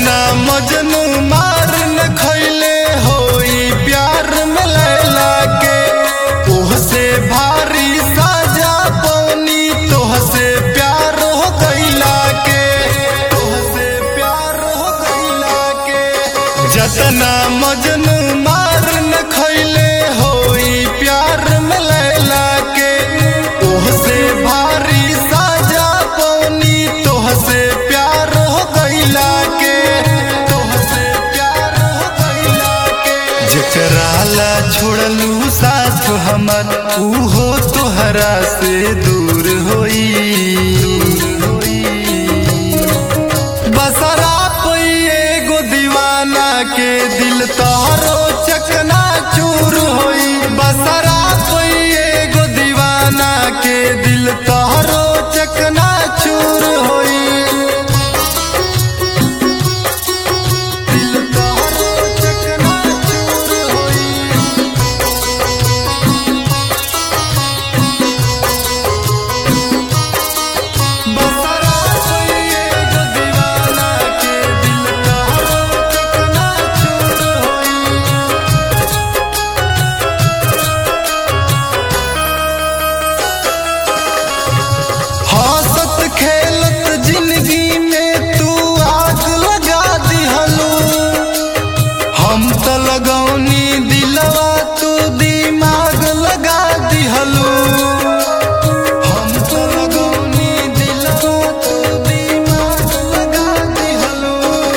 जतना मजनू मार न खैले होई प्यार में लैला के ओह से भारी साजा पौनी तोह से प्यार हो गईला के तोह से प्यार हो गईला के जतना मजनू मार न खैले होई प्यार में लैला के ओह से भारी साजा पौनी तोह से प्यार हो गईला के तोह से प्यार हो गईला के जेकरा ला छोड़लू साथ हमर उहो तोहरा से दूर होई बसरा पई एगो दीवाना के दिल तोहरो चकना चूर होई बसरा पई एगो दीवाना के दिल तोहरो चकना चूर होई दिल तोहरो चकना चूर होई बसरा पई एगो दीवाना के दिल तोहरो चकना चूर होई हंसत खेलत जिंदगी में तू आग लगा दिहलू हम तो लगौनी दिलवा तू दिमाग लगा दिहलू हम तो लगौनी दिलवा तू दिमाग लगा दिहलू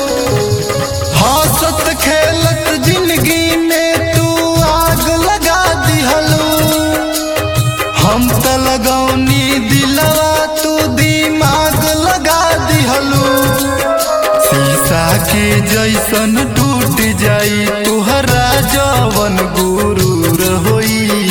हंसत खेलत जिंदगी में तू आग लगा दिहलू हम तो लगौनी दिलवा तू दिमाग लगा दिहलू शीशा के जैसन टूट जाई तुहरा जवन गुरूर होई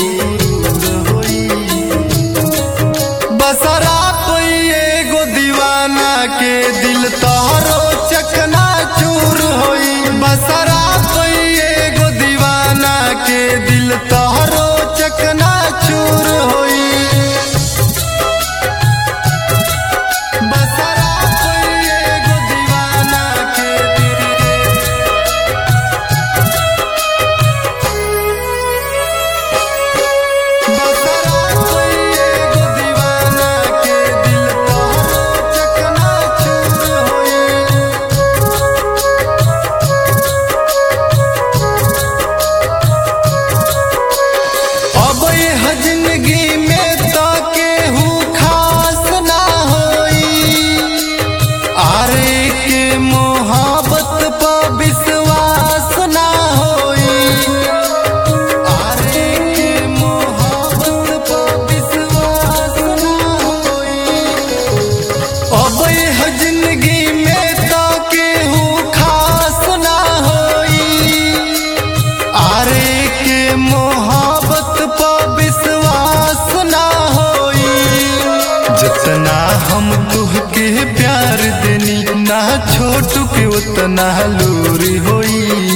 बसरा पई एगो दीवाना के दिल तोहरो चकना चूर होई बसरा पई एगो दीवाना के दिल तोहरो चकना चूर होई बसरा पई एगो दीवाना के बसरा पई एगो दीवाना के दिल तोहरो चकना चूर होई अब यह जिंदगी में तो केहू खास ना होई आरे के मोहब्बत पर विश्वास ना होई आरे के मोहब्बत पर विश्वास ना होई अब यह जिंदगी में तो केहू खास ना होई आरे के मोहब्बत पर विश्वास ना होई जितना हम तुहके प्यार देनी ना छोटू के उतना लूरी होई